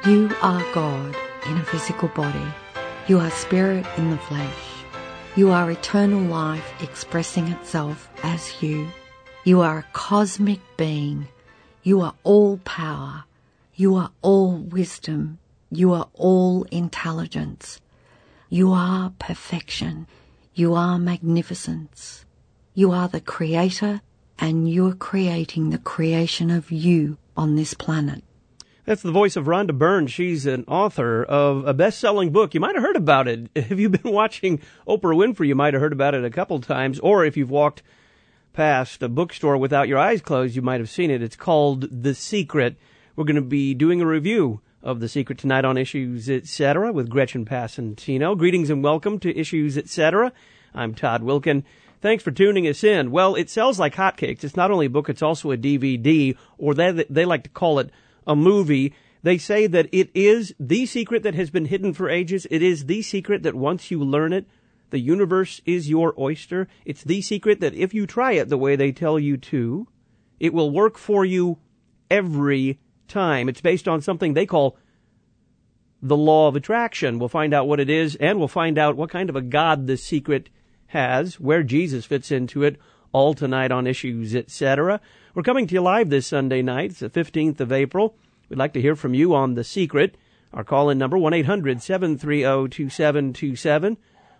You are God in a physical body. You are spirit in the flesh. You are eternal life expressing itself as you. You are a cosmic being. You are all power. You are all wisdom. You are all intelligence. You are perfection. You are magnificence. You are the creator, and you're creating the creation of you on this planet. That's the voice of Rhonda Byrne. She's an author of a best-selling book. You might have heard about it. If you've been watching Oprah Winfrey, you might have heard about it a couple times. Or if you've walked past a bookstore without your eyes closed, you might have seen it. It's called The Secret. We're going to be doing a review of The Secret tonight on Issues Etc. with Gretchen Passantino. Greetings and welcome to Issues Etc. I'm Todd Wilkin. Thanks for tuning us in. Well, it sells like hotcakes. It's not only a book, it's also a DVD, or they like to call it a movie. They say that it is the secret that has been hidden for ages. It is the secret that once you learn it, the universe is your oyster. It's the secret that if you try it the way they tell you to, it will work for you every time. It's based on something they call the law of attraction. We'll find out what it is, and we'll find out what kind of a God this secret has, where Jesus fits into it, all tonight on Issues Etc. We're coming to you live this Sunday night. It's the 15th of April. We'd like to hear from you on The Secret. Our call-in number, 1-800-730-2727,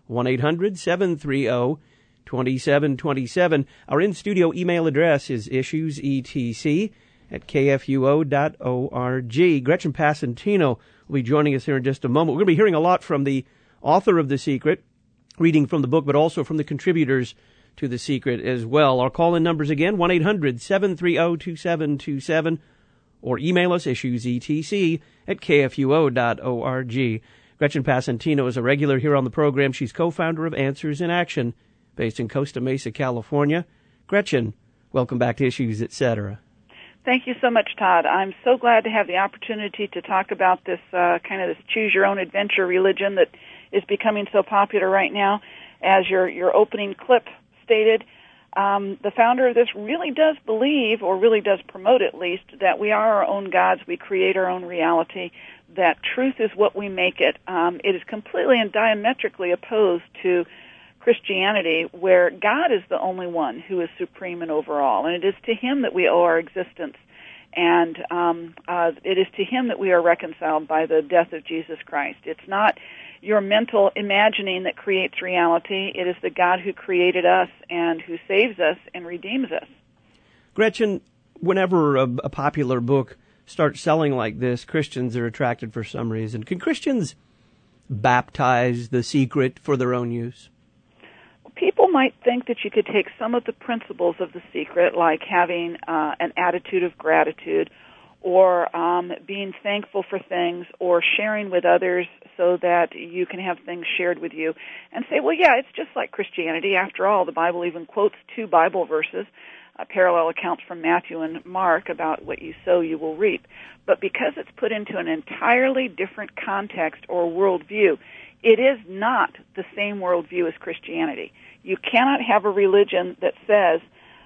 1-800-730-2727. Our in-studio email address is issuesetc@kfuo.org. Gretchen Passantino will be joining us here in just a moment. We're going to be hearing a lot from the author of The Secret, reading from the book, but also from the contributors to The Secret as well. Our call-in numbers again, 1-800-730-2727, or email us, issuesetc@kfuo.org. Gretchen Passantino is a regular here on the program. She's co-founder of Answers in Action, based in Costa Mesa, California. Gretchen, welcome back to Issues Etc. Thank you so much, Todd. I'm so glad to have the opportunity to talk about this this choose-your-own-adventure religion that is becoming so popular right now. As your opening clip stated, the founder of this really does believe, or really does promote at least, that we are our own gods, we create our own reality, that truth is what we make it. It is completely and diametrically opposed to Christianity, where God is the only one who is supreme and overall, and it is to Him that we owe our existence, and it is to Him that we are reconciled by the death of Jesus Christ. It's not your mental imagining that creates reality. It is the God who created us and who saves us and redeems us. Gretchen, whenever a popular book starts selling like this, Christians are attracted for some reason. Can Christians baptize The Secret for their own use? People might think that you could take some of the principles of The Secret, like having an attitude of gratitude, or being thankful for things, or sharing with others so that you can have things shared with you, and say, well, yeah, it's just like Christianity. After all, the Bible even quotes 2 Bible verses, parallel accounts from Matthew and Mark about what you sow, you will reap. But because it's put into an entirely different context or worldview, it is not the same worldview as Christianity. You cannot have a religion that says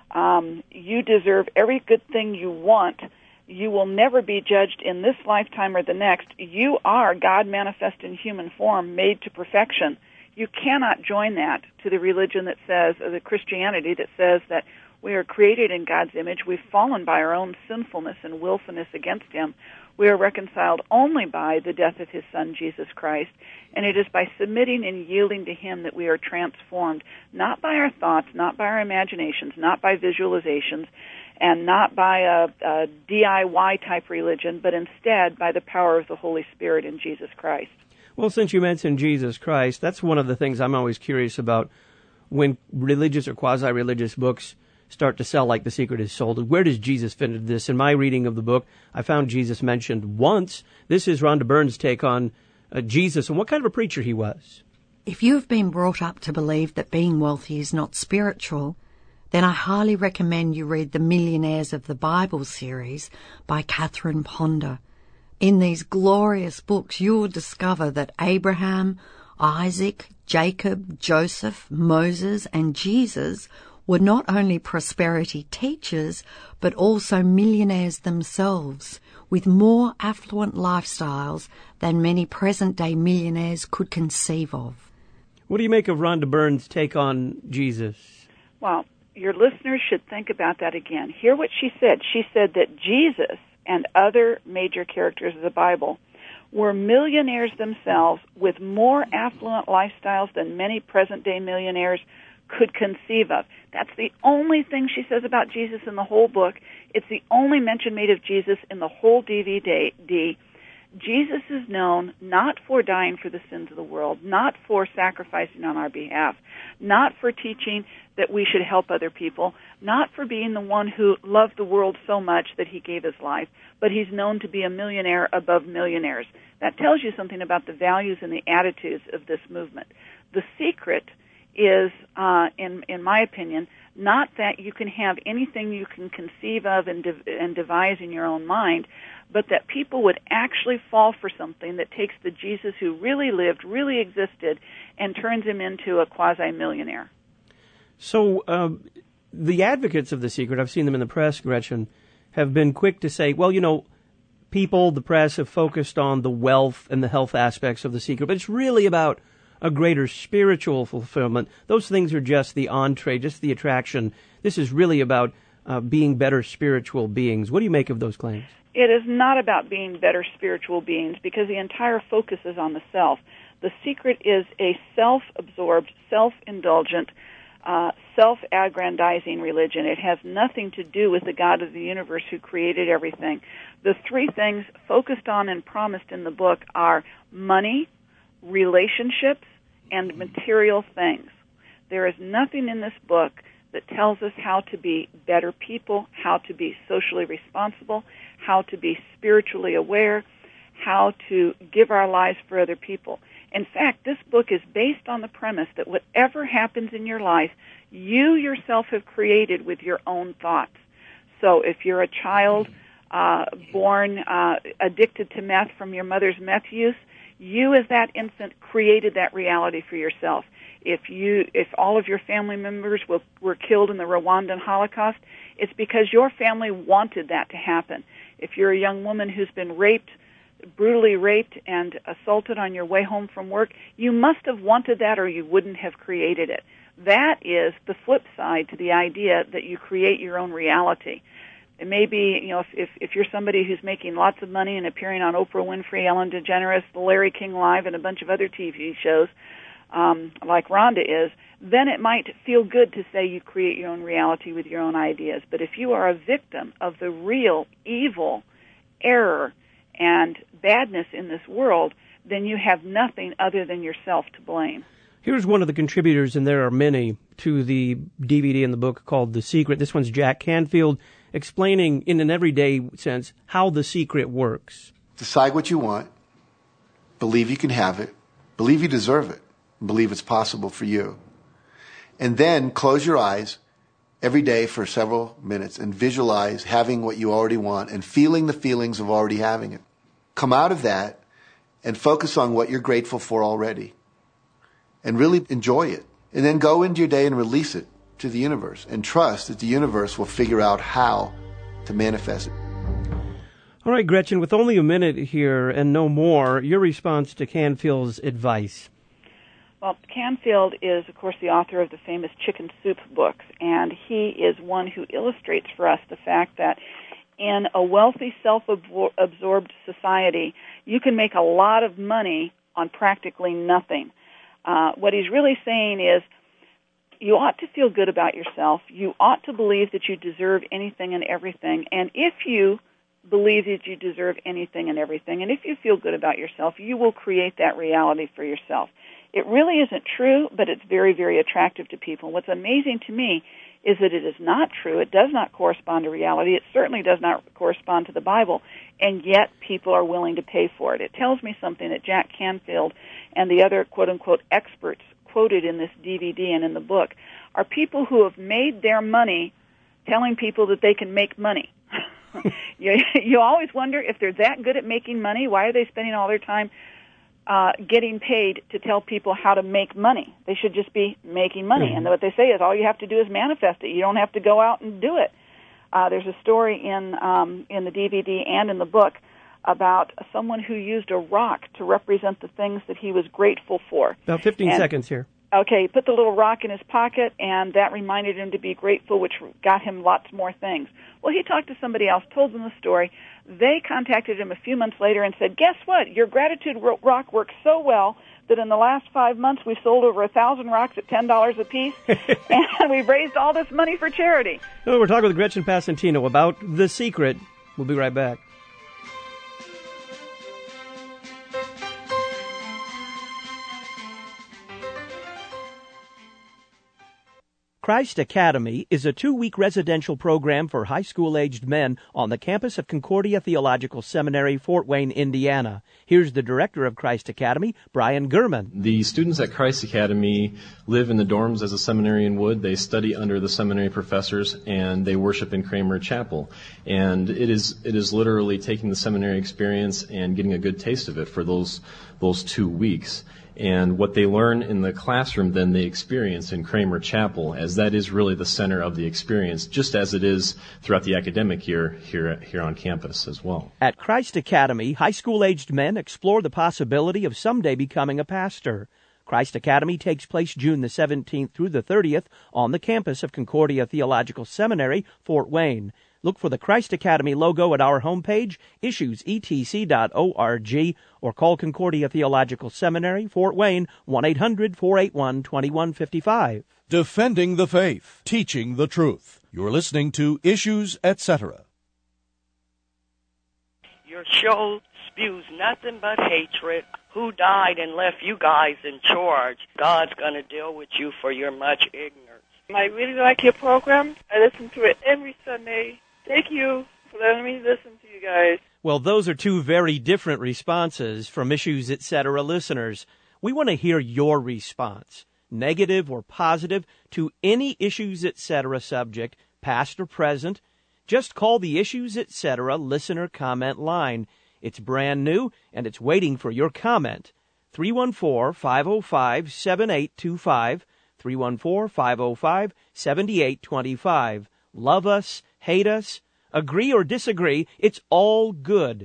you deserve every good thing you want. You will never be judged in this lifetime or the next. You are God manifest in human form, made to perfection. You cannot join that to the religion that says, or the Christianity that says that we are created in God's image. We've fallen by our own sinfulness and willfulness against Him. We are reconciled only by the death of His Son, Jesus Christ, and it is by submitting and yielding to Him that we are transformed, not by our thoughts, not by our imaginations, not by visualizations, and not by a DIY-type religion, but instead by the power of the Holy Spirit in Jesus Christ. Well, since you mentioned Jesus Christ, that's one of the things I'm always curious about when religious or quasi-religious books start to sell like The Secret is sold. Where does Jesus fit into this? In my reading of the book, I found Jesus mentioned once. This is Rhonda Byrne's take on Jesus and what kind of a preacher he was. If you have been brought up to believe that being wealthy is not spiritual, then I highly recommend you read the Millionaires of the Bible series by Catherine Ponder. In these glorious books, you will discover that Abraham, Isaac, Jacob, Joseph, Moses, and Jesus were not only prosperity teachers, but also millionaires themselves, with more affluent lifestyles than many present-day millionaires could conceive of. What do you make of Rhonda Byrne's take on Jesus? Well, your listeners should think about that again. Hear what she said. She said that Jesus and other major characters of the Bible were millionaires themselves with more affluent lifestyles than many present-day millionaires could conceive of. That's the only thing she says about Jesus in the whole book. It's the only mention made of Jesus in the whole DVD. Jesus is known not for dying for the sins of the world, not for sacrificing on our behalf, not for teaching that we should help other people, not for being the one who loved the world so much that he gave his life, but he's known to be a millionaire above millionaires. That tells you something about the values and the attitudes of this movement. The secret is, in my opinion, not that you can have anything you can conceive of and devise in your own mind, but that people would actually fall for something that takes the Jesus who really lived, really existed, and turns him into a quasi-millionaire. So the advocates of The Secret, I've seen them in the press, Gretchen, have been quick to say, well, you know, people, the press, have focused on the wealth and the health aspects of The Secret, but it's really about a greater spiritual fulfillment. Those things are just the entree, just the attraction. This is really about being better spiritual beings. What do you make of those claims? It is not about being better spiritual beings because the entire focus is on the self. The Secret is a self-absorbed, self-indulgent, self-aggrandizing religion. It has nothing to do with the God of the universe who created everything. The three things focused on and promised in the book are money, relationships, and material things. There is nothing in this book that tells us how to be better people, how to be socially responsible, how to be spiritually aware, how to give our lives for other people. In fact, this book is based on the premise that whatever happens in your life, you yourself have created with your own thoughts. So if you're a child born addicted to meth from your mother's meth use, you as that infant created that reality for yourself. If all of your family members were killed in the Rwandan Holocaust, it's because your family wanted that to happen. If you're a young woman who's been brutally raped and assaulted on your way home from work, you must have wanted that or you wouldn't have created it. That is the flip side to the idea that you create your own reality. It may be, you know, if you're somebody who's making lots of money and appearing on Oprah Winfrey, Ellen DeGeneres, The Larry King Live, and a bunch of other TV shows, like Rhonda is, then it might feel good to say you create your own reality with your own ideas. But if you are a victim of the real evil, error, and badness in this world, then you have nothing other than yourself to blame. Here's one of the contributors, and there are many, to the DVD and the book called The Secret. This one's Jack Canfield, explaining in an everyday sense how The Secret works. Decide what you want, believe you can have it, believe you deserve it, and believe it's possible for you. And then close your eyes every day for several minutes and visualize having what you already want and feeling the feelings of already having it. Come out of that and focus on what you're grateful for already and really enjoy it. And then go into your day and release it to the universe and trust that the universe will figure out how to manifest it. All right, Gretchen, with only a minute here and no more, your response to Canfield's advice. Well, Canfield is, of course, the author of the famous Chicken Soup books, and he is one who illustrates for us the fact that in a wealthy, self-absorbed society, you can make a lot of money on practically nothing. What he's really saying is you ought to feel good about yourself. You ought to believe that you deserve anything and everything. And if you believe that you deserve anything and everything, and if you feel good about yourself, you will create that reality for yourself. It really isn't true, but it's very, very attractive to people. What's amazing to me is that it is not true. It does not correspond to reality. It certainly does not correspond to the Bible, and yet people are willing to pay for it. It tells me something that Jack Canfield and the other quote-unquote experts quoted in this DVD and in the book are people who have made their money telling people that they can make money. You always wonder if they're that good at making money, why are they spending all their time getting paid to tell people how to make money. They should just be making money. And what they say is all you have to do is manifest it. You don't have to go out and do it. There's a story in the DVD and in the book about someone who used a rock to represent the things that he was grateful for. About 15 seconds here. Okay, he put the little rock in his pocket, and that reminded him to be grateful, which got him lots more things. Well, he talked to somebody else, told them the story. They contacted him a few months later and said, guess what? Your gratitude rock works so well that in the last 5 months we sold over 1,000 rocks at $10 a piece, and we've raised all this money for charity. We're talking with Gretchen Passantino about The Secret. We'll be right back. Christ Academy is a 2-week residential program for high school-aged men on the campus of Concordia Theological Seminary, Fort Wayne, Indiana. Here's the director of Christ Academy, Brian Gurman. The students at Christ Academy live in the dorms as a seminarian would. They study under the seminary professors, and they worship in Kramer Chapel. And it is literally taking the seminary experience and getting a good taste of it for those 2 weeks. And what they learn in the classroom, then they experience in Kramer Chapel, as that is really the center of the experience, just as it is throughout the academic year here on campus as well. At Christ Academy, high school-aged men explore the possibility of someday becoming a pastor. Christ Academy takes place June the 17th through the 30th on the campus of Concordia Theological Seminary, Fort Wayne. Look for the Christ Academy logo at our homepage, issuesetc.org, or call Concordia Theological Seminary, Fort Wayne, 1-800-481-2155. Defending the faith, teaching the truth. You're listening to Issues, Etc. Your show spews nothing but hatred. Who died and left you guys in charge? God's going to deal with you for your much ignorance. I really like your program. I listen to it every Sunday. Thank you for letting me listen to you guys. Well, those are two very different responses from Issues, Etc. listeners. We want to hear your response, negative or positive, to any Issues, Etc. subject, past or present. Just call the Issues, Etc. listener comment line. It's brand new, and it's waiting for your comment. 314-505-7825, 314-505-7825. Love us, hate us, agree or disagree, it's all good.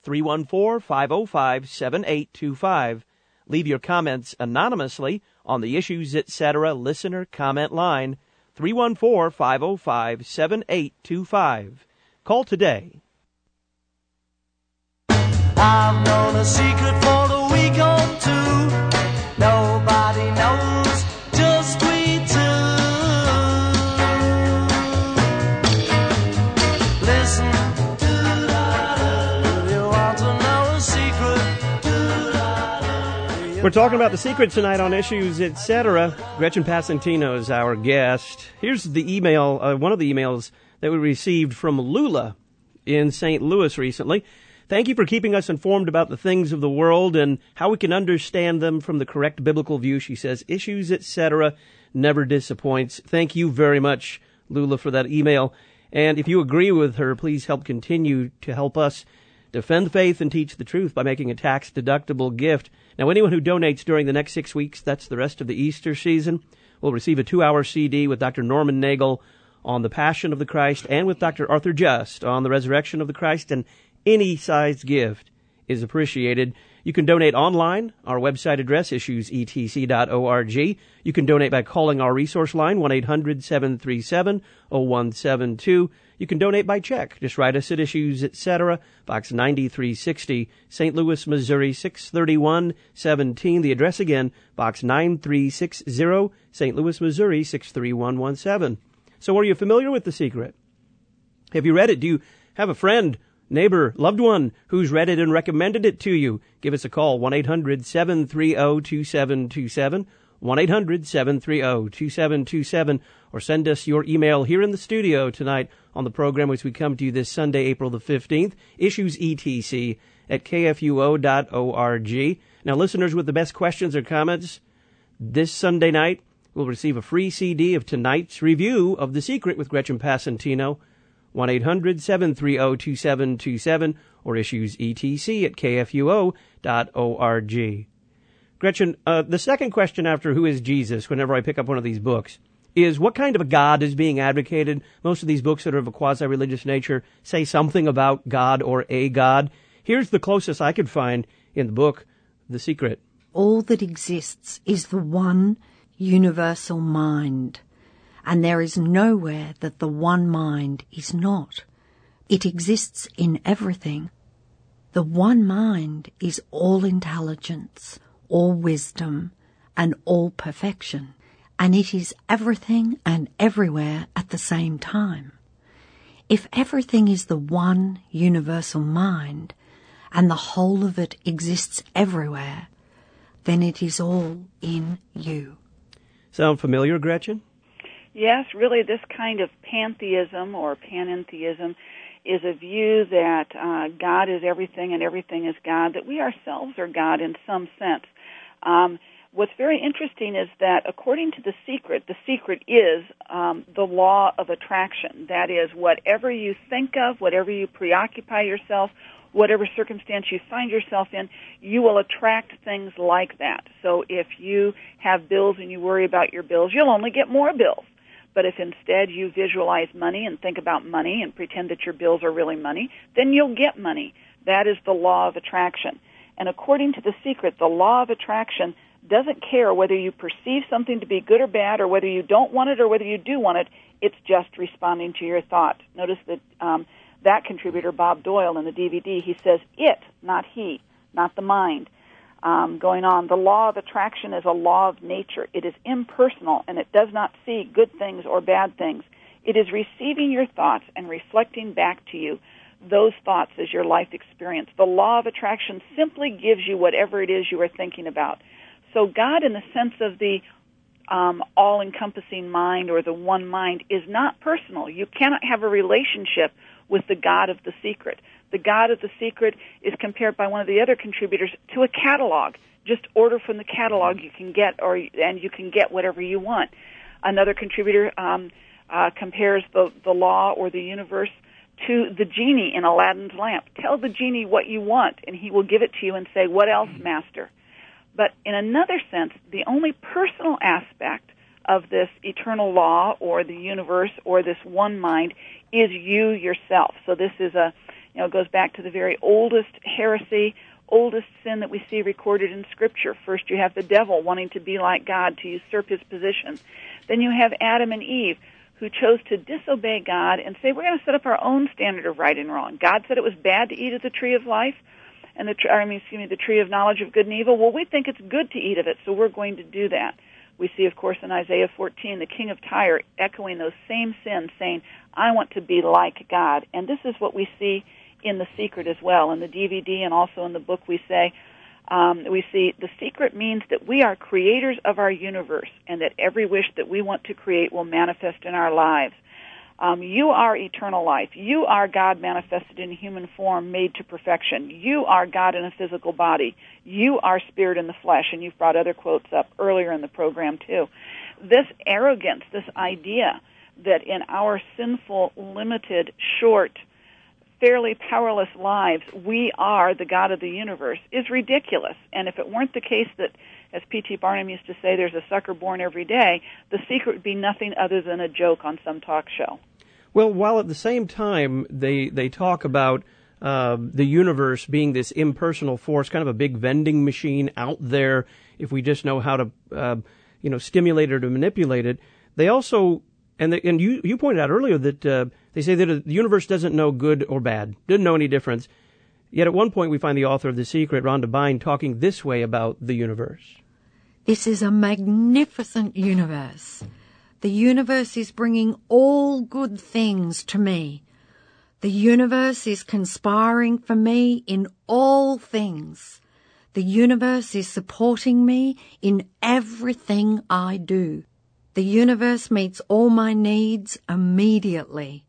314-505-7825. Leave your comments anonymously on the Issues, Etc. listener comment line, 314-505-7825. Call today. I've known a secret for a week or two. Nobody knows, just we two. Listen, do you want to know a secret? We're talking about The Secret tonight on Issues, Etc. Gretchen Passantino is our guest. Here's the email, one of the emails that we received from Lula in St. Louis recently. Thank you for keeping us informed about the things of the world and how we can understand them from the correct biblical view, she says. Issues, Etc. never disappoints. Thank you very much, Lula, for that email. And if you agree with her, please continue to help us defend the faith and teach the truth by making a tax-deductible gift. Now, anyone who donates during the next 6 weeks, that's the rest of the Easter season, will receive a 2-hour CD with Dr. Norman Nagel on the Passion of the Christ and with Dr. Arthur Just on the Resurrection of the Christ, and any size gift is appreciated. You can donate online. Our website address, issuesetc.org. You can donate by calling our resource line, 1-800-737-0172. You can donate by check. Just write us at Issues, Etc., Box 9360, St. Louis, Missouri, 63117. The address again, Box 9360, St. Louis, Missouri, 63117. So are you familiar with The Secret? Have you read it? Do you have a friend, neighbor, loved one who's read it and recommended it to you? Give us a call, 1-800-730-2727, 1-800-730-2727, or send us your email here in the studio tonight on the program as we come to you this Sunday, April the 15th, issuesetc@kfuo.org. Now, listeners with the best questions or comments this Sunday night will receive a free CD of tonight's review of The Secret with Gretchen Passantino, 1-800-730-2727, or issuesetc@kfuo.org. Gretchen, the second question after who is Jesus, whenever I pick up one of these books, is what kind of a God is being advocated? Most of these books that are of a quasi-religious nature say something about God or a God. Here's the closest I could find in the book, The Secret. All that exists is the one universal mind, and there is nowhere that the one mind is not. It exists in everything. The one mind is all intelligence, all wisdom, and all perfection, and it is everything and everywhere at the same time. If everything is the one universal mind, and the whole of it exists everywhere, then it is all in you. Sound familiar, Gretchen? Yes, really this kind of pantheism or panentheism is a view that God is everything and everything is God, that we ourselves are God in some sense. What's very interesting is that according to The Secret is the law of attraction. That is, whatever you think of, whatever you preoccupy yourself, whatever circumstance you find yourself in, you will attract things like that. So if you have bills and you worry about your bills, you'll only get more bills. But if instead you visualize money and think about money and pretend that your bills are really money, then you'll get money. That is the law of attraction. And according to The Secret, the law of attraction doesn't care whether you perceive something to be good or bad or whether you don't want it or whether you do want it. It's just responding to your thought. Notice that that contributor, Bob Doyle, in the DVD, he says it, not he, not the mind. Going on, the law of attraction is a law of nature. It is impersonal, and it does not see good things or bad things. It is receiving your thoughts and reflecting back to you those thoughts as your life experience. The law of attraction simply gives you whatever it is you are thinking about. So God, in the sense of the all-encompassing mind or the one mind, is not personal. You cannot have a relationship with the God of The Secret. The God of The Secret is compared by one of the other contributors to a catalog. Just order from the catalog you can get, and you can get whatever you want. Another contributor compares the law or the universe to the genie in Aladdin's lamp. Tell the genie what you want, and he will give it to you and say, "What else, master?" But in another sense, the only personal aspect of this eternal law or the universe or this one mind is you yourself. So this is goes back to the very oldest heresy, oldest sin that we see recorded in Scripture. First you have the devil wanting to be like God, to usurp his position. Then you have Adam and Eve, who chose to disobey God and say, we're going to set up our own standard of right and wrong. God said it was bad to eat of the tree of life, and the tree of knowledge of good and evil. Well, we think it's good to eat of it, so we're going to do that. We see, of course, in Isaiah 14, the king of Tyre echoing those same sins, saying, I want to be like God. And this is what we see in The Secret as well. In the DVD and also in the book we see The Secret means that we are creators of our universe and that every wish that we want to create will manifest in our lives. You are eternal life. You are God manifested in human form, made to perfection. You are God in a physical body. You are spirit in the flesh, and you've brought other quotes up earlier in the program too. This arrogance, this idea that in our sinful, limited, short, fairly powerless lives, we are the God of the universe, is ridiculous. And if it weren't the case that, as P.T. Barnum used to say, there's a sucker born every day, The Secret would be nothing other than a joke on some talk show. Well, while at the same time they talk about the universe being this impersonal force, kind of a big vending machine out there, if we just know how to stimulate it or manipulate it, they also, and you pointed out earlier that they say that the universe doesn't know good or bad, didn't know any difference. Yet at one point we find the author of The Secret, Rhonda Byrne, talking this way about the universe. This is a magnificent universe. The universe is bringing all good things to me. The universe is conspiring for me in all things. The universe is supporting me in everything I do. The universe meets all my needs immediately.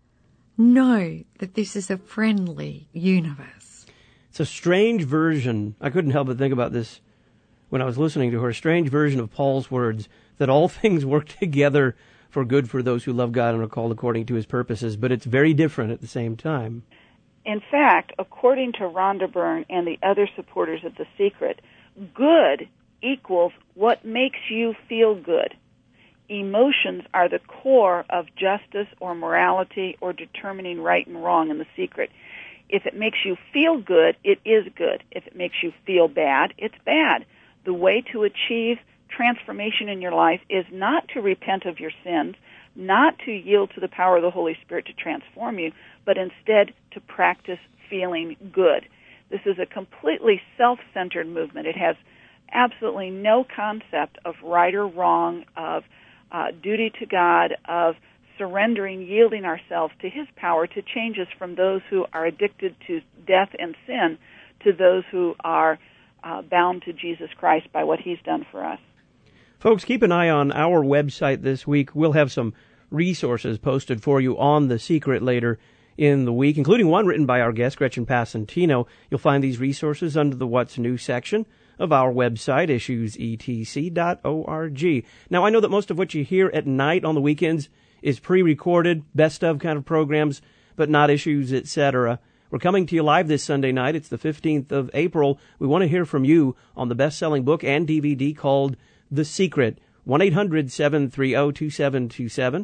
Know that this is a friendly universe. It's a strange version. I couldn't help but think about this when I was listening to her. A strange version of Paul's words, that all things work together for good for those who love God and are called according to his purposes, but it's very different at the same time. In fact, according to Rhonda Byrne and the other supporters of The Secret, good equals what makes you feel good. Emotions are the core of justice or morality or determining right and wrong in The Secret. If it makes you feel good, it is good. If it makes you feel bad, it's bad. The way to achieve transformation in your life is not to repent of your sins, not to yield to the power of the Holy Spirit to transform you, but instead to practice feeling good. This is a completely self-centered movement. It has absolutely no concept of right or wrong, of duty to God, of surrendering, yielding ourselves to His power to change us from those who are addicted to death and sin to those who are bound to Jesus Christ by what He's done for us. Folks, keep an eye on our website this week. We'll have some resources posted for you on The Secret later in the week, including one written by our guest, Gretchen Passantino. You'll find these resources under the What's New section of our website, issuesetc.org. Now, I know that most of what you hear at night on the weekends is pre-recorded, best of kind of programs, but not Issues, etc. We're coming to you live this Sunday night. It's the 15th of April. We want to hear from you on the best-selling book and DVD called The Secret. 1-800-730-2727,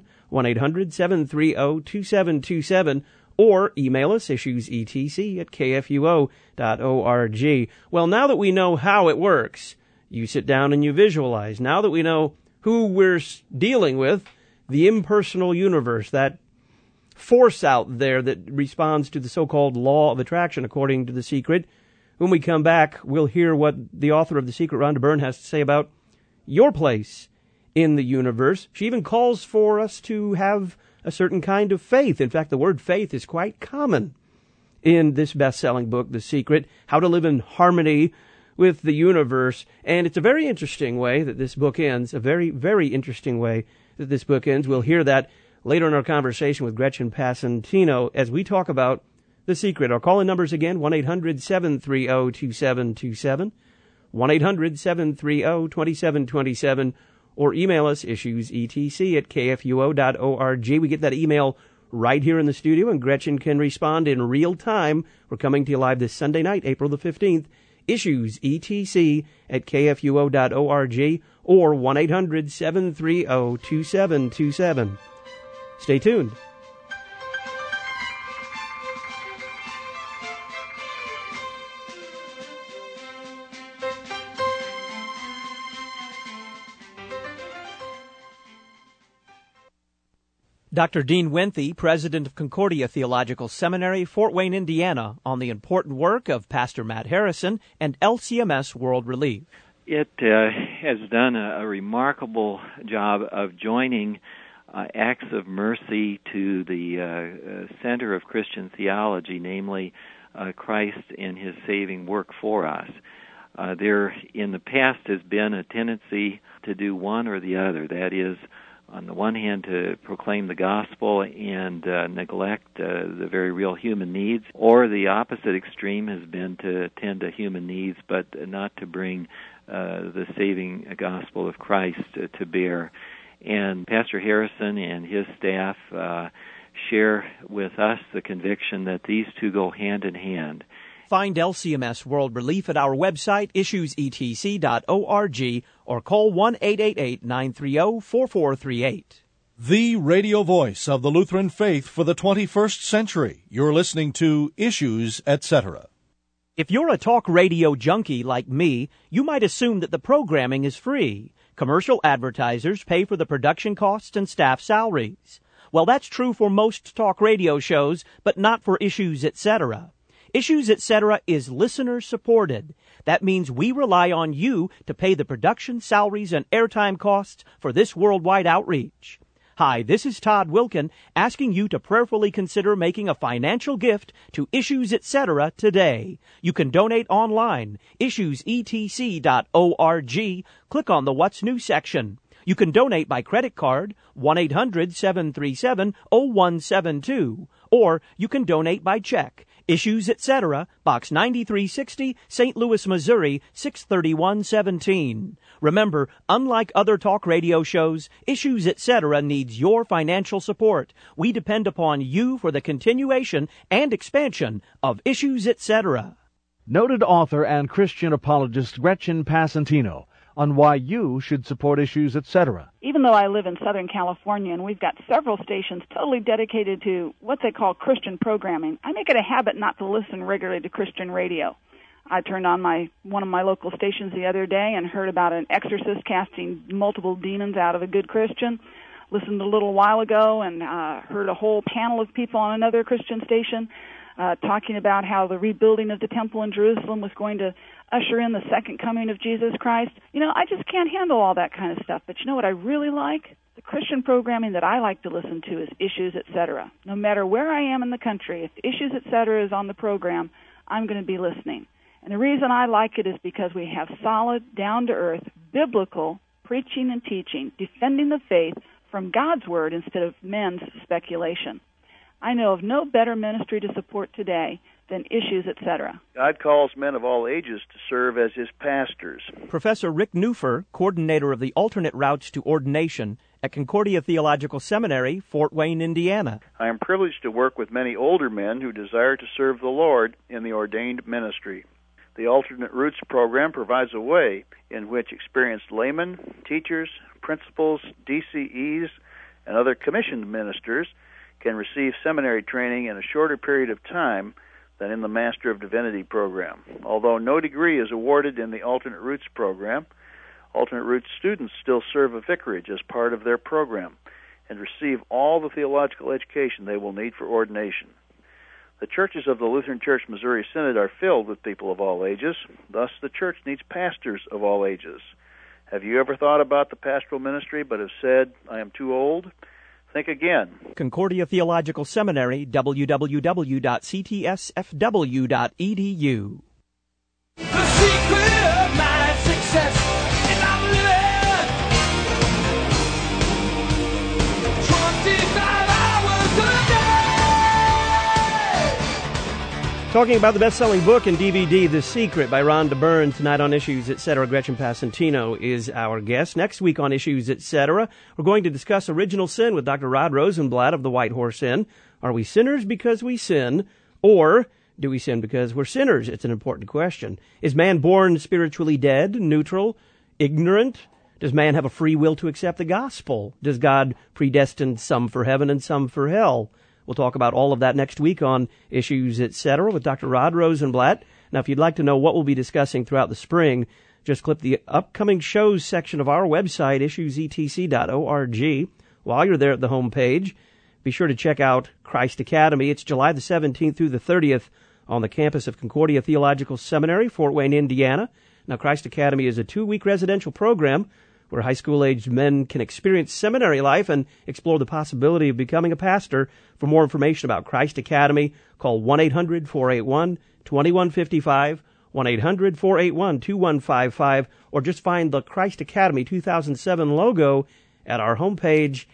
1-800-730-2727, or email us, issuesetc@kfuo.org. Well, now that we know how it works, you sit down and you visualize. Now that we know who we're dealing with, the impersonal universe, that force out there that responds to the so-called law of attraction, according to The Secret. When we come back, we'll hear what the author of The Secret, Rhonda Byrne, has to say about your place in the universe. She even calls for us to have a certain kind of faith. In fact, the word faith is quite common in this best-selling book, The Secret, How to Live in Harmony with the Universe. And it's a very interesting way that this book ends, a very, very interesting way that this book ends. We'll hear that later in our conversation with Gretchen Passantino as we talk about The Secret. Our call-in numbers again, 1-800-730-2727, 1-800-730-2727, or email us, issuesetc@kfuo.org. We get that email right here in the studio, and Gretchen can respond in real time. We're coming to you live this Sunday night, April the 15th, issuesetc@kfuo.org, or 1-800-730-2727. Stay tuned. Dr. Dean Winthy, president of Concordia Theological Seminary, Fort Wayne, Indiana, on the important work of Pastor Matt Harrison and LCMS World Relief. It has done a remarkable job of joining acts of mercy to the center of Christian theology, namely Christ and His saving work for us. There, in the past, has been a tendency to do one or the other. That is, on the one hand, to proclaim the gospel and neglect the very real human needs, or the opposite extreme has been to tend to human needs but not to bring the saving gospel of Christ to bear. And Pastor Harrison and his staff share with us the conviction that these two go hand in hand. Find LCMS World Relief at our website, issuesetc.org, or call 1-888-930-4438. The radio voice of the Lutheran faith for the 21st century. You're listening to Issues, etc. If you're a talk radio junkie like me, you might assume that the programming is free. Commercial advertisers pay for the production costs and staff salaries. Well, that's true for most talk radio shows, but not for Issues, etc. Issues, etc. is listener-supported. That means we rely on you to pay the production, salaries, and airtime costs for this worldwide outreach. Hi, this is Todd Wilkin, asking you to prayerfully consider making a financial gift to Issues, etc. today. You can donate online, issuesetc.org. Click on the What's New section. You can donate by credit card, 1-800-737-0172, or you can donate by check. Issues, etc., Box 9360, St. Louis, Missouri, 63117. Remember, unlike other talk radio shows, Issues, etc. needs your financial support. We depend upon you for the continuation and expansion of Issues, etc. Noted author and Christian apologist Gretchen Passantino on why you should support Issues, Etc. Even though I live in Southern California and we've got several stations totally dedicated to what they call Christian programming, I make it a habit not to listen regularly to Christian radio. I turned on one of my local stations the other day and heard about an exorcist casting multiple demons out of a good Christian. Listened a little while ago and heard a whole panel of people on another Christian station talking about how the rebuilding of the temple in Jerusalem was going to usher in the second coming of Jesus Christ. You know, I just can't handle all that kind of stuff. But you know what I really like? The Christian programming that I like to listen to is Issues, Etc. No matter where I am in the country, if Issues, Etc. is on the program, I'm going to be listening. And the reason I like it is because we have solid, down-to-earth, biblical preaching and teaching, defending the faith from God's Word instead of men's speculation. I know of no better ministry to support today than Issues, Etc. God calls men of all ages to serve as His pastors. Professor Rick Newfer, coordinator of the Alternate Routes to Ordination at Concordia Theological Seminary, Fort Wayne, Indiana. I am privileged to work with many older men who desire to serve the Lord in the ordained ministry. The Alternate Routes program provides a way in which experienced laymen, teachers, principals, DCEs, and other commissioned ministers can receive seminary training in a shorter period of time than in the Master of Divinity program. Although no degree is awarded in the Alternate Routes program, Alternate Routes students still serve a vicarage as part of their program and receive all the theological education they will need for ordination. The churches of the Lutheran Church Missouri Synod are filled with people of all ages. Thus, the church needs pastors of all ages. Have you ever thought about the pastoral ministry but have said, I am too old? Think again. Concordia Theological Seminary, www.ctsfw.edu. The secret of my success is I'm living 25 hours a day. Talking about the best-selling book and DVD, The Secret by Rhonda Byrne, tonight on Issues, Etc. Gretchen Passantino is our guest. Next week on Issues, Etc., we're going to discuss original sin with Dr. Rod Rosenblatt of the White Horse Inn. Are we sinners because we sin, or do we sin because we're sinners? It's an important question. Is man born spiritually dead, neutral, ignorant? Does man have a free will to accept the gospel? Does God predestine some for heaven and some for hell? We'll talk about all of that next week on Issues, Etc. with Dr. Rod Rosenblatt. Now, if you'd like to know what we'll be discussing throughout the spring, just click the upcoming shows section of our website, issuesetc.org. While you're there at the home page, be sure to check out Christ Academy. It's July the 17th through the 30th on the campus of Concordia Theological Seminary, Fort Wayne, Indiana. Now, Christ Academy is a 2-week residential program where high school-aged men can experience seminary life and explore the possibility of becoming a pastor. For more information about Christ Academy, call 1-800-481-2155, 1-800-481-2155, or just find the Christ Academy 2007 logo at our homepage,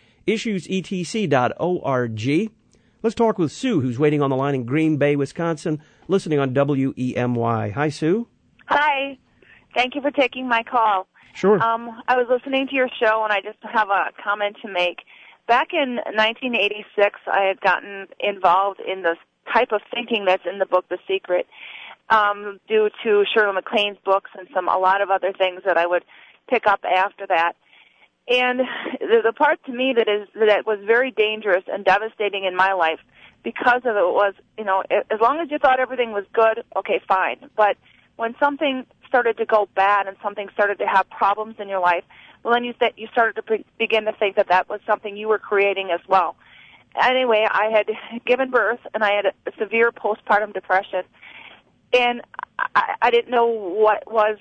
issuesetc.org. Let's talk with Sue, who's waiting on the line in Green Bay, Wisconsin, listening on WEMY. Hi, Sue. Hi. Thank you for taking my call. Sure. I was listening to your show, and I just have a comment to make. Back in 1986, I had gotten involved in the type of thinking that's in the book The Secret, due to Shirley MacLaine's books and a lot of other things that I would pick up after that. And the part to me that was very dangerous and devastating in my life because of it was, as long as you thought everything was good, okay, fine. But when something started to go bad and something started to have problems in your life, well, then you started to begin to think that was something you were creating as well. Anyway, I had given birth, and I had a severe postpartum depression, and I didn't know what I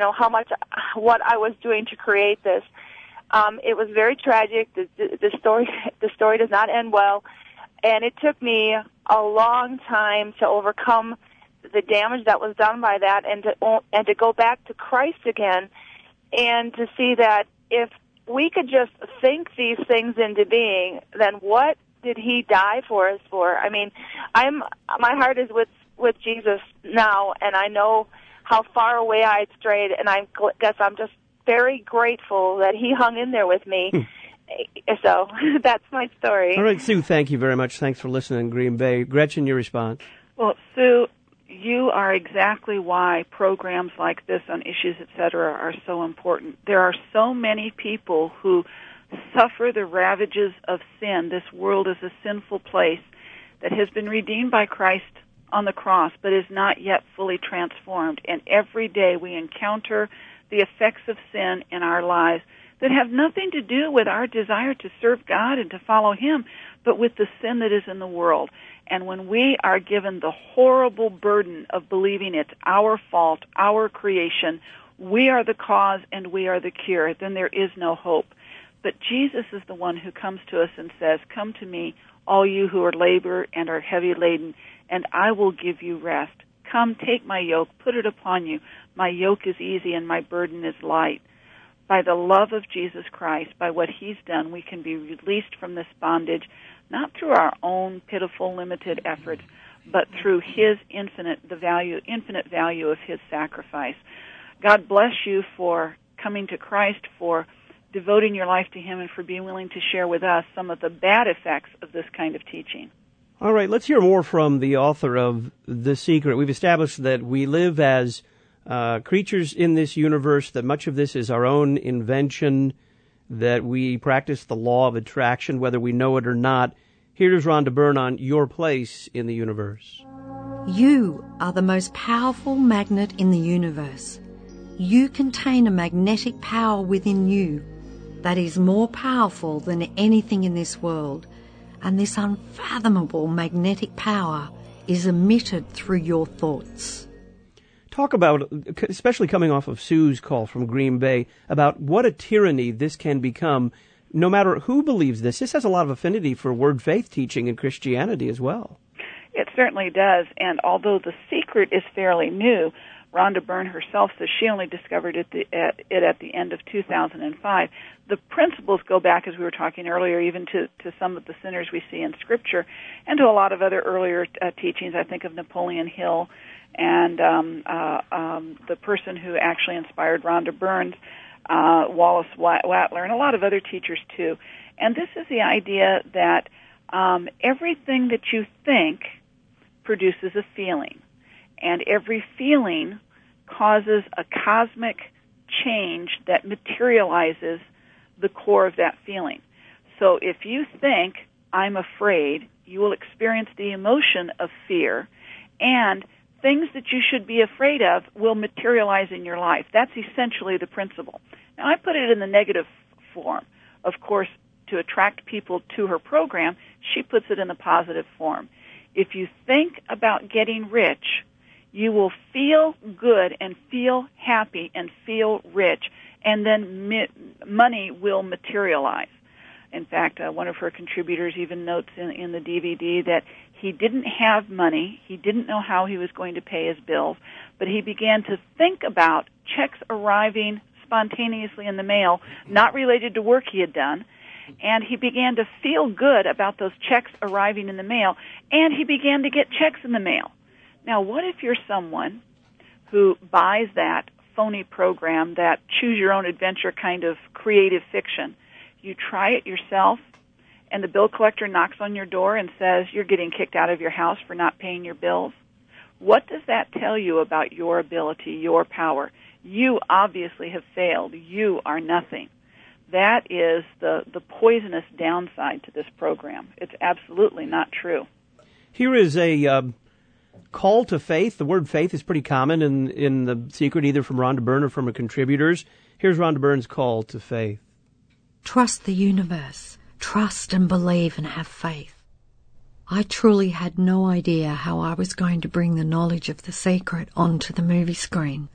was doing to create this. It was very tragic. The story does not end well, and it took me a long time to overcome the damage that was done by that, and to go back to Christ again, and to see that if we could just think these things into being, then what did He die for us for? I mean, my heart is with Jesus now, and I know how far away I had strayed, and I guess I'm just very grateful that He hung in there with me. So that's my story. All right, Sue, thank you very much. Thanks for listening in Green Bay. Gretchen, your response. Well, Sue, you are exactly why programs like this on Issues, etc. are so important. There are so many people who suffer the ravages of sin. This world is a sinful place that has been redeemed by Christ on the cross, but is not yet fully transformed. And every day we encounter the effects of sin in our lives that have nothing to do with our desire to serve God and to follow Him, but with the sin that is in the world. And when we are given the horrible burden of believing it's our fault, our creation, we are the cause and we are the cure, then there is no hope. But Jesus is the one who comes to us and says, "Come to me, all you who are labor and are heavy laden, and I will give you rest. Come, take my yoke, put it upon you. My yoke is easy and my burden is light." By the love of Jesus Christ, by what He's done, we can be released from this bondage, not through our own pitiful, limited efforts, but through His infinite value of His sacrifice. God bless you for coming to Christ, for devoting your life to Him, and for being willing to share with us some of the bad effects of this kind of teaching. All right, let's hear more from the author of The Secret. We've established that we live as creatures in this universe, that much of this is our own invention, that we practice the law of attraction, whether we know it or not. Here's Rhonda Byrne on your place in the universe. You are the most powerful magnet in the universe. You contain a magnetic power within you that is more powerful than anything in this world, and this unfathomable magnetic power is emitted through your thoughts. Talk about, especially coming off of Sue's call from Green Bay, about what a tyranny this can become, no matter who believes this. This has a lot of affinity for word faith teaching in Christianity as well. It certainly does, and although The Secret is fairly new, Rhonda Byrne herself says she only discovered it at the end of 2005. The principles go back, as we were talking earlier, even to some of the sinners we see in Scripture, and to a lot of other earlier teachings. I think of Napoleon Hill and the person who actually inspired Rhonda Byrne, Wallace Wattler, and a lot of other teachers too. And this is the idea that everything that you think produces a feeling, and every feeling causes a cosmic change that materializes the core of that feeling. So if you think, "I'm afraid," you will experience the emotion of fear, and things that you should be afraid of will materialize in your life. That's essentially the principle. Now, I put it in the negative form. Of course, to attract people to her program, she puts it in the positive form. If you think about getting rich, you will feel good and feel happy and feel rich, and then money will materialize. In fact, one of her contributors even notes in the DVD that he didn't have money, he didn't know how he was going to pay his bills, but he began to think about checks arriving spontaneously in the mail, not related to work he had done, and he began to feel good about those checks arriving in the mail, and he began to get checks in the mail. Now, what if you're someone who buys that phony program, that choose-your-own-adventure kind of creative fiction? You try it yourself, and the bill collector knocks on your door and says you're getting kicked out of your house for not paying your bills. What does that tell you about your ability, your power? You obviously have failed. You are nothing. That is the poisonous downside to this program. It's absolutely not true. Here is a call to faith. The word faith is pretty common in The Secret, either from Rhonda Byrne or from her contributors. Here's Rhonda Byrne's call to faith. Trust the universe. Trust and believe and have faith. I truly had no idea how I was going to bring the knowledge of The Secret onto the movie screen.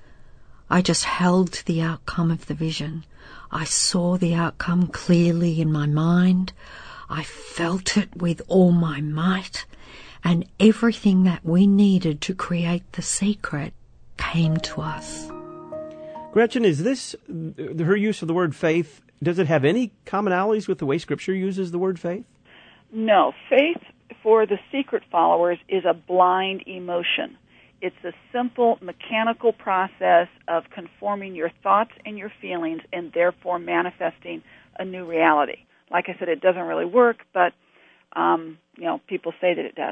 I just held to the outcome of the vision. I saw the outcome clearly in my mind. I felt it with all my might, and everything that we needed to create The Secret came to us. Gretchen, is this, her use of the word faith, does it have any commonalities with the way Scripture uses the word faith? No. Faith for The Secret followers is a blind emotion. It's a simple mechanical process of conforming your thoughts and your feelings and therefore manifesting a new reality. Like I said, it doesn't really work, but people say that it does.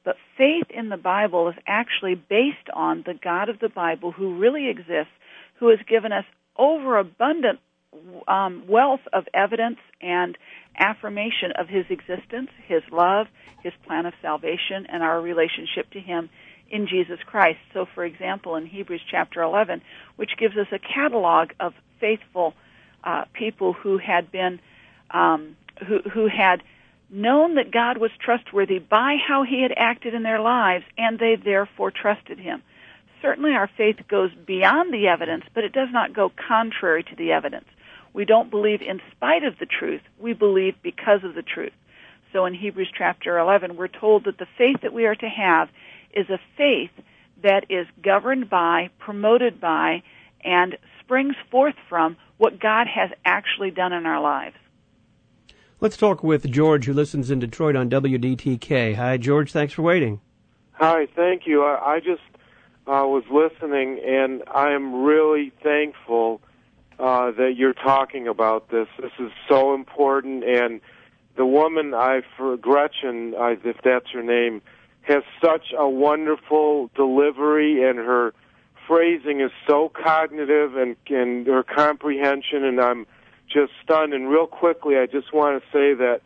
But faith in the Bible is actually based on the God of the Bible who really exists, who has given us overabundant wealth of evidence and affirmation of his existence, his love, his plan of salvation, and our relationship to him in Jesus Christ. So, for example, in Hebrews chapter 11, which gives us a catalog of faithful people who had been who had known that God was trustworthy by how he had acted in their lives, and they therefore trusted him. Certainly our faith goes beyond the evidence, but it does not go contrary to the evidence. We don't believe in spite of the truth. We believe because of the truth. So in Hebrews chapter 11, we're told that the faith that we are to have is a faith that is governed by, promoted by, and springs forth from what God has actually done in our lives. Let's talk with George, who listens in Detroit on WDTK. Hi, George. Thanks for waiting. Hi, thank you. I just was listening, and I am really thankful that you're talking about this. This is so important, and the woman, Gretchen, if that's her name, has such a wonderful delivery, and her phrasing is so cognitive and her comprehension, and I'm just stunned. And real quickly, I just want to say that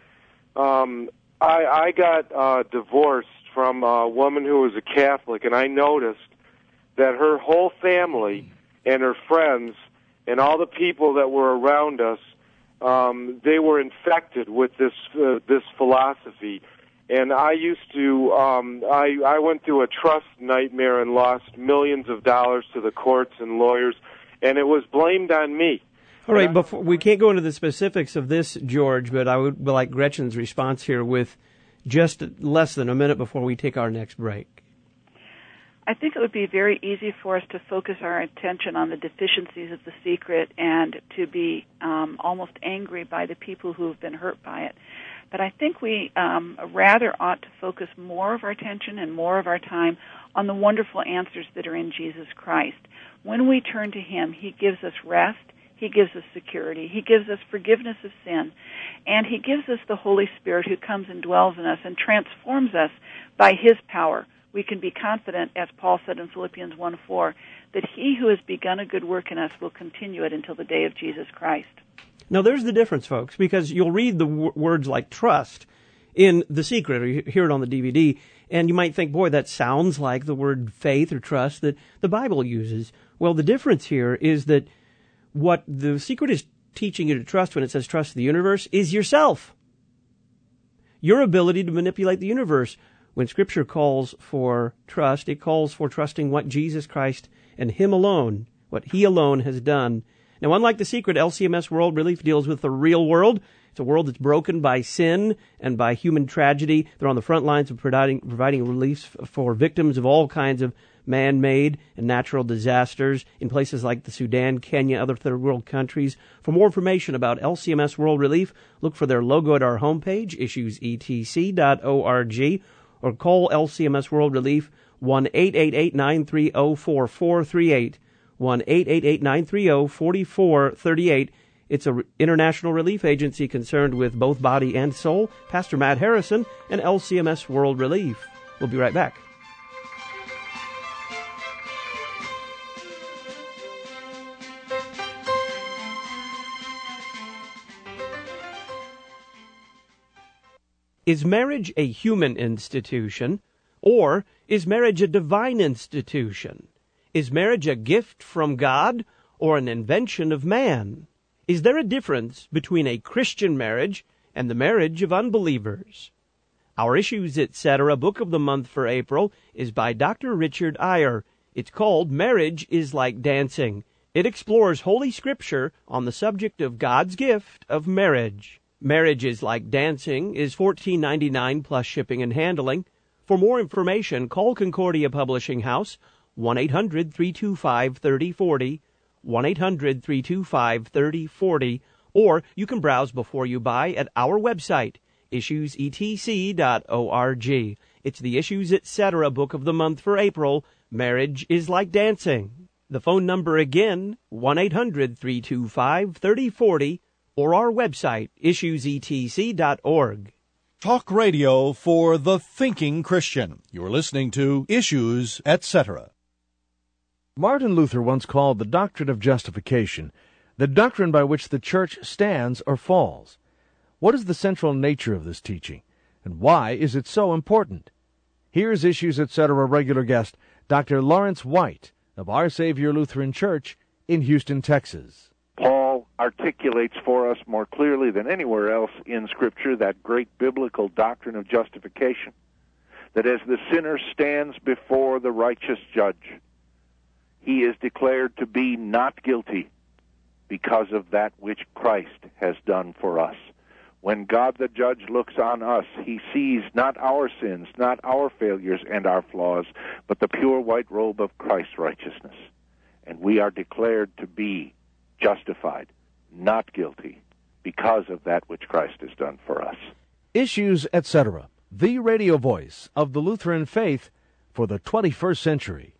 I got divorced from a woman who was a Catholic, and I noticed that her whole family and her friends and all the people that were around us, they were infected with this philosophy. And I used to, I went through a trust nightmare and lost millions of dollars to the courts and lawyers, and it was blamed on me. All right, before, we can't go into the specifics of this, George, but I would like Gretchen's response here with just less than a minute before we take our next break. I think it would be very easy for us to focus our attention on the deficiencies of the secret and to be almost angry by the people who have been hurt by it. But I think we rather ought to focus more of our attention and more of our time on the wonderful answers that are in Jesus Christ. When we turn to him, he gives us rest, he gives us security, he gives us forgiveness of sin, and he gives us the Holy Spirit who comes and dwells in us and transforms us by his power. We can be confident, as Paul said in Philippians 1:4, that he who has begun a good work in us will continue it until the day of Jesus Christ. Now, there's the difference, folks, because you'll read the words like trust in The Secret, or you hear it on the DVD, and you might think, boy, that sounds like the word faith or trust that the Bible uses. Well, the difference here is that what The Secret is teaching you to trust when it says trust the universe is yourself. Your ability to manipulate the universe. When Scripture calls for trust, it calls for trusting what Jesus Christ and him alone, what he alone has done. Now, unlike The Secret, LCMS World Relief deals with the real world. It's a world that's broken by sin and by human tragedy. They're on the front lines of providing relief for victims of all kinds of man-made and natural disasters in places like the Sudan, Kenya, other third world countries. For more information about LCMS World Relief, look for their logo at our homepage, issuesetc.org, or call LCMS World Relief 1-888-930-4438, 1-888-930-4438. It's an international relief agency concerned with both body and soul. Pastor Matt Harrison and LCMS World Relief. We'll be right back. Is marriage a human institution, or is marriage a divine institution? Is marriage a gift from God or an invention of man? Is there a difference between a Christian marriage and the marriage of unbelievers? Our Issues Etc. Book of the Month for April is by Dr. Richard Eyre. It's called Marriage is Like Dancing. It explores Holy Scripture on the subject of God's gift of marriage. Marriage is Like Dancing is $14.99 plus shipping and handling. For more information, call Concordia Publishing House, 1-800-325-3040, 1-800-325-3040, or you can browse before you buy at our website, issuesetc.org. It's the Issues Etc. Book of the Month for April, Marriage is Like Dancing. The phone number again, 1-800-325-3040, or our website, issuesetc.org. Talk radio for the thinking Christian. You're listening to Issues, Etc. Martin Luther once called the doctrine of justification the doctrine by which the church stands or falls. What is the central nature of this teaching, and why is it so important? Here's Issues, Etc. regular guest, Dr. Lawrence White of Our Savior Lutheran Church in Houston, Texas. Paul articulates for us more clearly than anywhere else in Scripture that great biblical doctrine of justification, that as the sinner stands before the righteous judge, he is declared to be not guilty because of that which Christ has done for us. When God the judge looks on us, he sees not our sins, not our failures and our flaws, but the pure white robe of Christ's righteousness. And we are declared to be justified, not guilty, because of that which Christ has done for us. Issues, Etc., the radio voice of the Lutheran faith for the 21st century.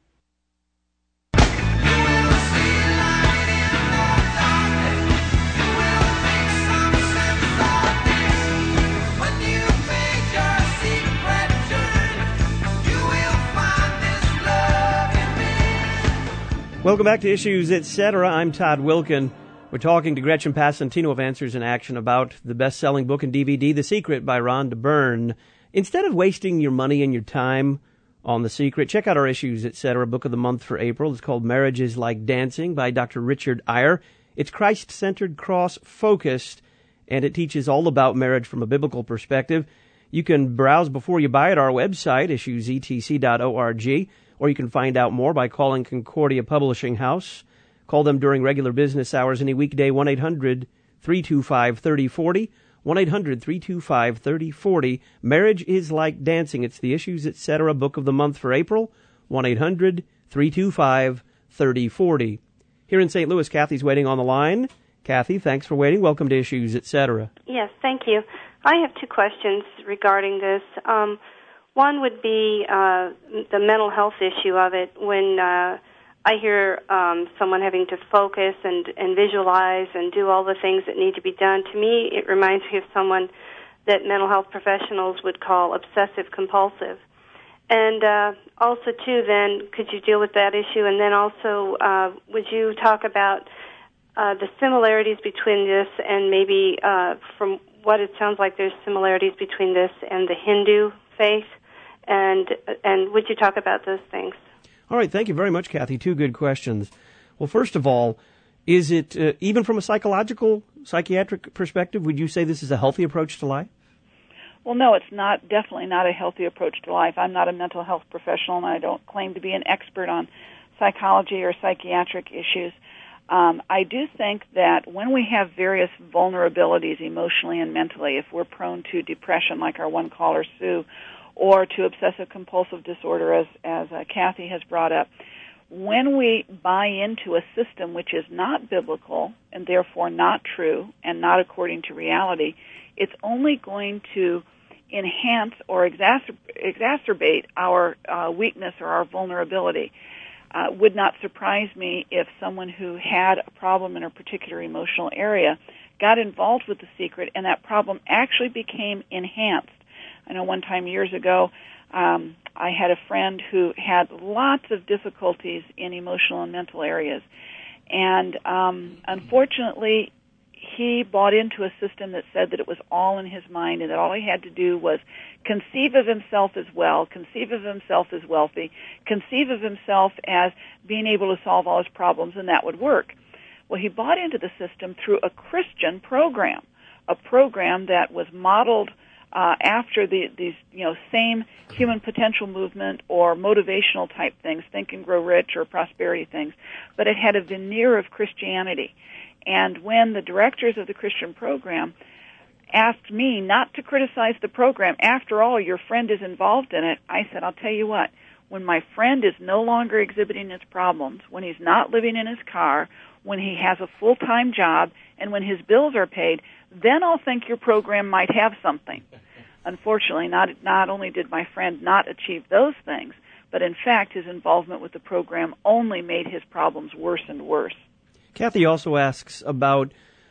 Welcome back to Issues, Etc. I'm Todd Wilkin. We're talking to Gretchen Passantino of Answers in Action about the best-selling book and DVD, The Secret by Rhonda Byrne. Instead of wasting your money and your time on The Secret, check out our Issues, Etc. book of the month for April. It's called Marriage is Like Dancing by Dr. Richard Eyre. It's Christ-centered, cross-focused, and it teaches all about marriage from a biblical perspective. You can browse before you buy at our website, issuesetc.org, or you can find out more by calling Concordia Publishing House. Call them during regular business hours any weekday, 1-800-325-3040, 1-800-325-3040. Marriage is Like Dancing. It's the Issues, Etc. book of the month for April, 1-800-325-3040. Here in St. Louis, Kathy's waiting on the line. Kathy, thanks for waiting. Welcome to Issues, Etc. Yes, thank you. I have two questions regarding this. One would be the mental health issue of it. When I hear someone having to focus and visualize and do all the things that need to be done, to me it reminds me of someone that mental health professionals would call obsessive-compulsive. And also, too, then, could you deal with that issue? And then also, would you talk about the similarities between this and maybe from what it sounds like there's similarities between this and the Hindu faith? And would you talk about those things? All right, thank you very much, Kathy. Two good questions. Well, first of all, is it, even from a psychological, psychiatric perspective, would you say this is a healthy approach to life? Well, no, it's not. Definitely not a healthy approach to life. I'm not a mental health professional, and I don't claim to be an expert on psychology or psychiatric issues. I do think that when we have various vulnerabilities emotionally and mentally, if we're prone to depression, like our one caller, Sue, or to obsessive-compulsive disorder, as Kathy has brought up, when we buy into a system which is not biblical and therefore not true and not according to reality, it's only going to enhance or exacerbate our weakness or our vulnerability. Would not surprise me if someone who had a problem in a particular emotional area got involved with The Secret and that problem actually became enhanced. I know one time years ago, I had a friend who had lots of difficulties in emotional and mental areas. And unfortunately, he bought into a system that said that it was all in his mind and that all he had to do was conceive of himself as well, conceive of himself as wealthy, conceive of himself as being able to solve all his problems, and that would work. Well, he bought into the system through a Christian program, a program that was modeled after these same human potential movement or motivational type things, Think and Grow Rich or prosperity things, but it had a veneer of Christianity. And when the directors of the Christian program asked me not to criticize the program, after all, your friend is involved in it, I said, I'll tell you what, when my friend is no longer exhibiting his problems, when he's not living in his car, when he has a full-time job, and when his bills are paid, then I'll think your program might have something. Unfortunately, not only did my friend not achieve those things, but in fact his involvement with the program only made his problems worse and worse. Kathy also asks about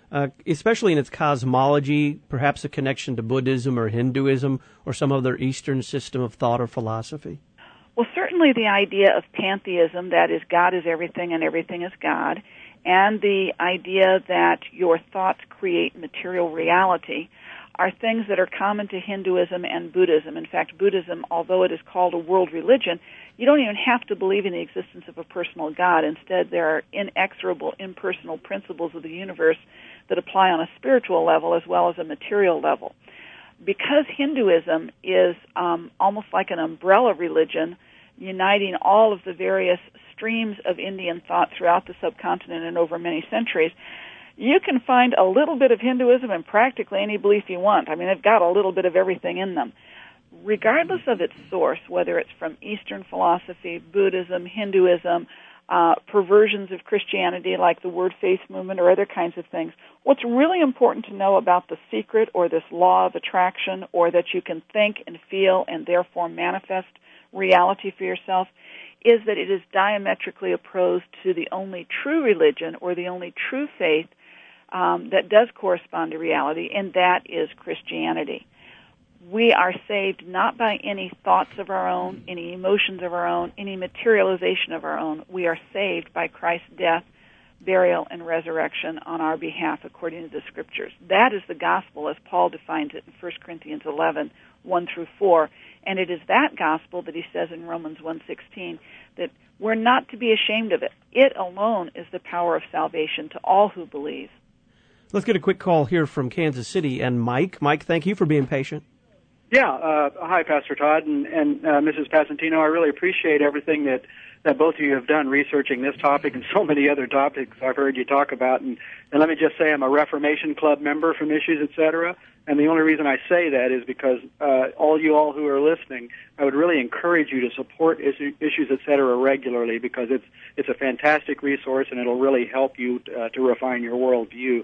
especially in its cosmology, perhaps a connection to Buddhism or Hinduism or some other Eastern system of thought or philosophy? Well, certainly the idea of pantheism, that is, God is everything and everything is God, and the idea that your thoughts create material reality are things that are common to Hinduism and Buddhism. In fact, Buddhism, although it is called a world religion, you don't even have to believe in the existence of a personal God. Instead, there are inexorable, impersonal principles of the universe that apply on a spiritual level as well as a material level. Because Hinduism is almost like an umbrella religion, uniting all of the various streams of Indian thought throughout the subcontinent and over many centuries, you can find a little bit of Hinduism in practically any belief you want. I mean, they've got a little bit of everything in them. Regardless of its source, whether it's from Eastern philosophy, Buddhism, Hinduism, perversions of Christianity like the Word Faith movement or other kinds of things, what's really important to know about the secret or this law of attraction, or that you can think and feel and therefore manifest reality for yourself, is that it is diametrically opposed to the only true religion or the only true faith that does correspond to reality, and that is Christianity. We are saved not by any thoughts of our own, any emotions of our own, any materialization of our own. We are saved by Christ's death, burial, and resurrection on our behalf according to the Scriptures. That is the gospel as Paul defines it in 1 Corinthians 11, 1 through 4. And it is that gospel that he says in Romans 1:16 that we're not to be ashamed of it. It alone is the power of salvation to all who believe. Let's get a quick call here from Kansas City and Mike. Mike, thank you for being patient. Yeah, hi, Pastor Todd and Mrs. Passantino. I really appreciate everything that both of you have done researching this topic and so many other topics I've heard you talk about. And let me just say I'm a Reformation Club member from Issues, Etc. And the only reason I say that is because all who are listening, I would really encourage you to support Issues, Etc. regularly, because it's a fantastic resource and it'll really help you to refine your worldview.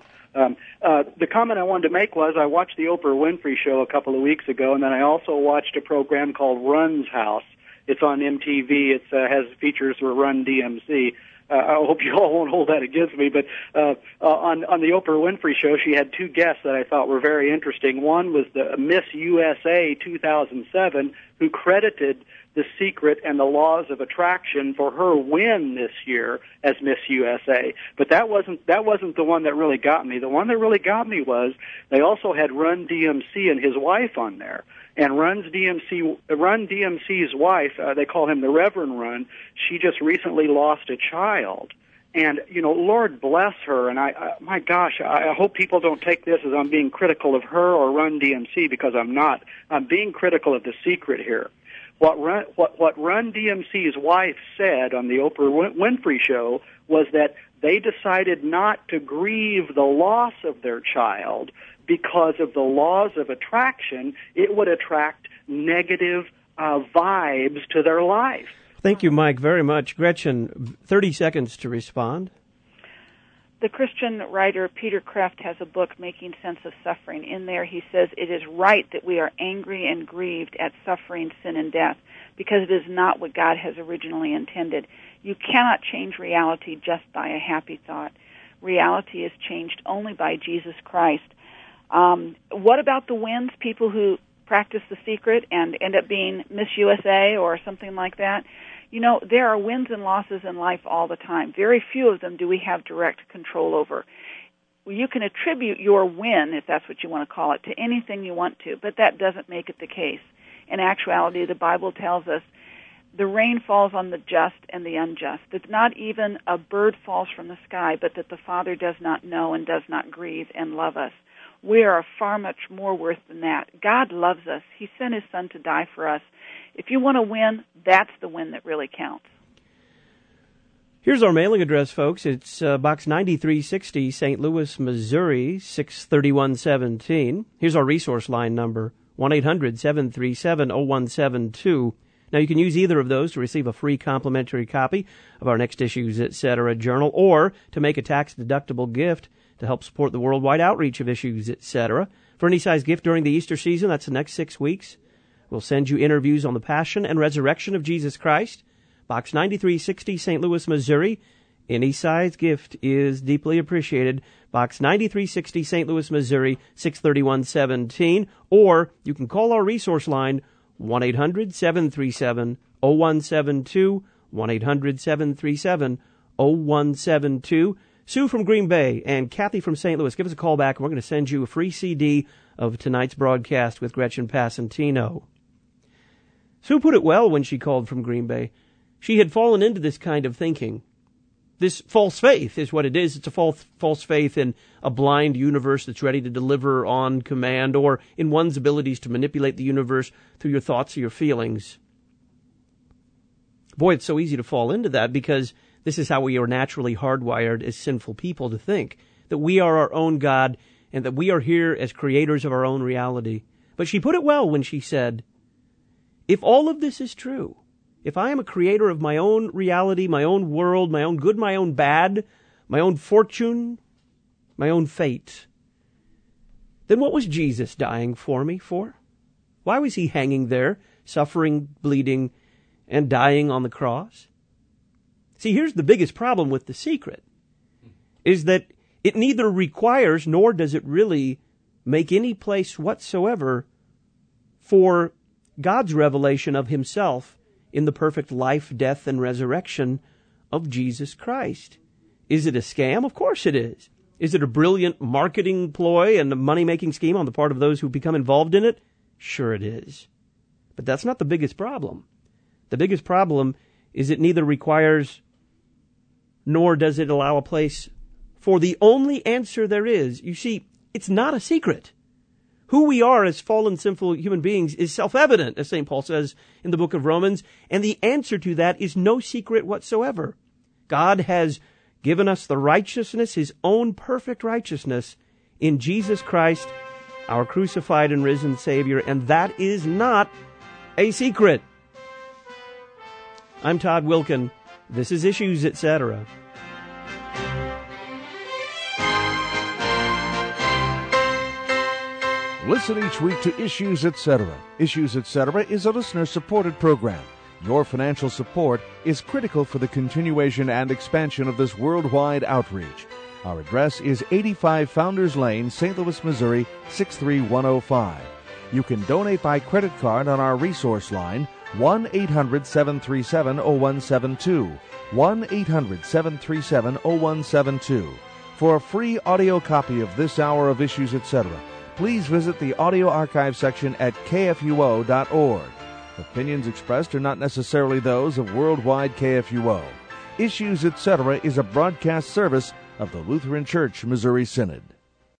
The comment I wanted to make was I watched the Oprah Winfrey Show a couple of weeks ago, and then I also watched a program called Run's House. It's on MTV. It has features for Run DMC. I hope you all won't hold that against me, but on the Oprah Winfrey Show, she had two guests that I thought were very interesting. One was the Miss USA 2007, who credited The Secret and the Laws of Attraction for her win this year as Miss USA. But that wasn't the one that really got me. The one that really got me was they also had Run DMC and his wife on there. And Run DMC's wife, they call him the Reverend Run, she just recently lost a child. And, Lord bless her. And my gosh, I hope people don't take this as I'm being critical of her or Run DMC, because I'm not. I'm being critical of The Secret here. What Run DMC's wife said on the Oprah Winfrey Show was that they decided not to grieve the loss of their child because of the laws of attraction. It would attract negative vibes to their life. Thank you, Mike, very much. Gretchen, 30 seconds to respond. The Christian writer Peter Kreeft has a book, Making Sense of Suffering. In there he says it is right that we are angry and grieved at suffering, sin, and death, because it is not what God has originally intended. You cannot change reality just by a happy thought. Reality is changed only by Jesus Christ. What about the wins, people who practice The Secret and end up being Miss USA or something like that? There are wins and losses in life all the time. Very few of them do we have direct control over. Well, you can attribute your win, if that's what you want to call it, to anything you want to, but that doesn't make it the case. In actuality, the Bible tells us the rain falls on the just and the unjust, that not even a bird falls from the sky, but that the Father does not know and does not grieve and love us. We are far much more worth than that. God loves us. He sent His Son to die for us. If you want to win, that's the win that really counts. Here's our mailing address, folks. It's Box 9360, St. Louis, Missouri, 63117. Here's our resource line number, 1-800-737-0172. Now, you can use either of those to receive a free complimentary copy of our Next Issues, Etc. journal, or to make a tax-deductible gift to help support the worldwide outreach of Issues, Etc. For any size gift during the Easter season, that's the next 6 weeks. We'll send you interviews on the Passion and Resurrection of Jesus Christ. Box 9360, St. Louis, Missouri. Any size gift is deeply appreciated. Box 9360, St. Louis, Missouri, 63117. Or you can call our resource line, 1-800-737-0172, 1-800-737-0172. Sue from Green Bay and Kathy from St. Louis, give us a call back, and we're going to send you a free CD of tonight's broadcast with Gretchen Passantino. Sue put it well when she called from Green Bay. She had fallen into this kind of thinking. This false faith is what it is. It's a false faith in a blind universe that's ready to deliver on command, or in one's abilities to manipulate the universe through your thoughts or your feelings. Boy, it's so easy to fall into that, because this is how we are naturally hardwired as sinful people to think, that we are our own God and that we are here as creators of our own reality. But she put it well when she said, if all of this is true, if I am a creator of my own reality, my own world, my own good, my own bad, my own fortune, my own fate, then what was Jesus dying for me for? Why was he hanging there, suffering, bleeding, and dying on the cross? See, here's the biggest problem with The Secret, is that it neither requires nor does it really make any place whatsoever for God's revelation of himself in the perfect life, death, and resurrection of Jesus Christ. Is it a scam? Of course it is. Is it a brilliant marketing ploy and a money-making scheme on the part of those who become involved in it? Sure it is. But that's not the biggest problem. The biggest problem is it neither requires nor does it allow a place for the only answer there is. You see, it's not a secret. Who we are as fallen, sinful human beings is self-evident, as St. Paul says in the book of Romans, and the answer to that is no secret whatsoever. God has given us the righteousness, his own perfect righteousness, in Jesus Christ, our crucified and risen Savior, and that is not a secret. I'm Todd Wilkin. This is Issues, Etc. Listen each week to Issues, Etc. Issues, Etc. is a listener-supported program. Your financial support is critical for the continuation and expansion of this worldwide outreach. Our address is 85 Founders Lane, St. Louis, Missouri, 63105. You can donate by credit card on our resource line, 1-800-737-0172, 1-800-737-0172. For a free audio copy of this hour of Issues, Etc., please visit the audio archive section at kfuo.org. Opinions expressed are not necessarily those of Worldwide KFUO. Issues, Etc. is a broadcast service of the Lutheran Church Missouri Synod.